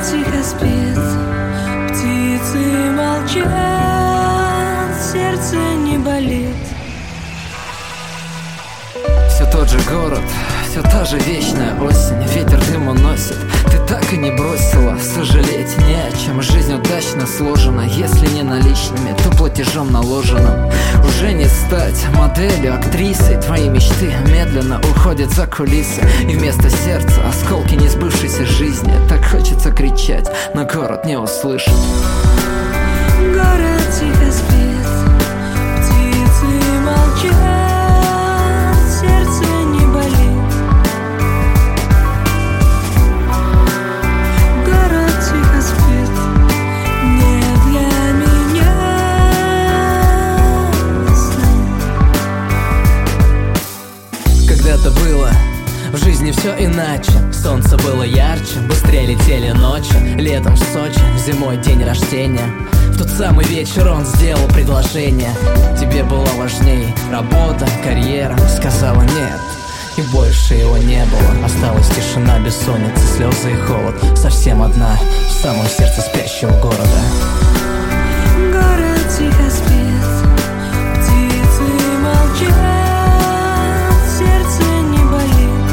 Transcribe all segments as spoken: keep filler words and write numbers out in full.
тихо спит, птицы молчат, сердце не болит. Все тот же город, все та же вечная осень, ветер дым уносит. Ты так и не бросила сожалеть не о чем. Жизнь удачно сложена, если не наличными, то платежом наложенным. Уже не стать моделью, актрисой. Твои мечты медленно уходят за кулисы, и вместо сердца осколки несбывшейся жизни. Так хочется кричать, но город не услышит. Город тихо спит, птицы молчат, сердце не болит. Город тихо спит, не для меня сны. Когда-то было в жизни все иначе. Солнце было ярче, быстрее летели ночи. Летом в Сочи, зимой день рождения. В тот самый вечер он сделал предложение. Тебе было важней работа, карьера. Сказала нет, и больше его не было. Осталась тишина, бессонница, слезы и холод. Совсем одна, в самом сердце спящего города. Город тихо спит, птицы молчат, сердце не болит.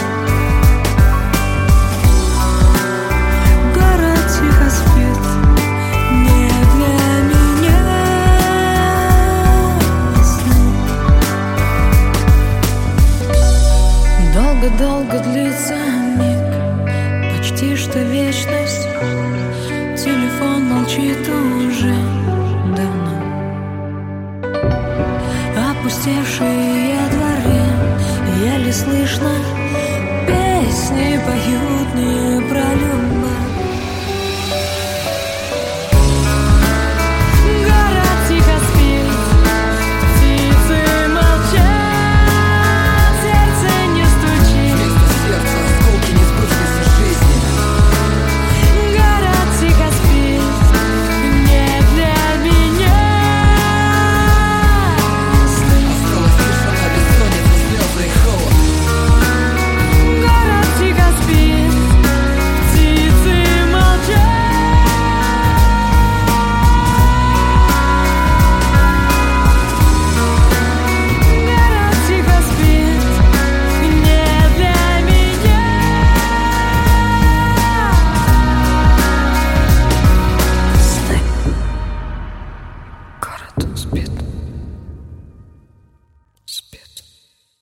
Город тихо спит, не для меня сны. Долго-долго длится миг, почти что вечность. Телефон молчит уже давно. Опустевшие дворы, еле слышно песни поют.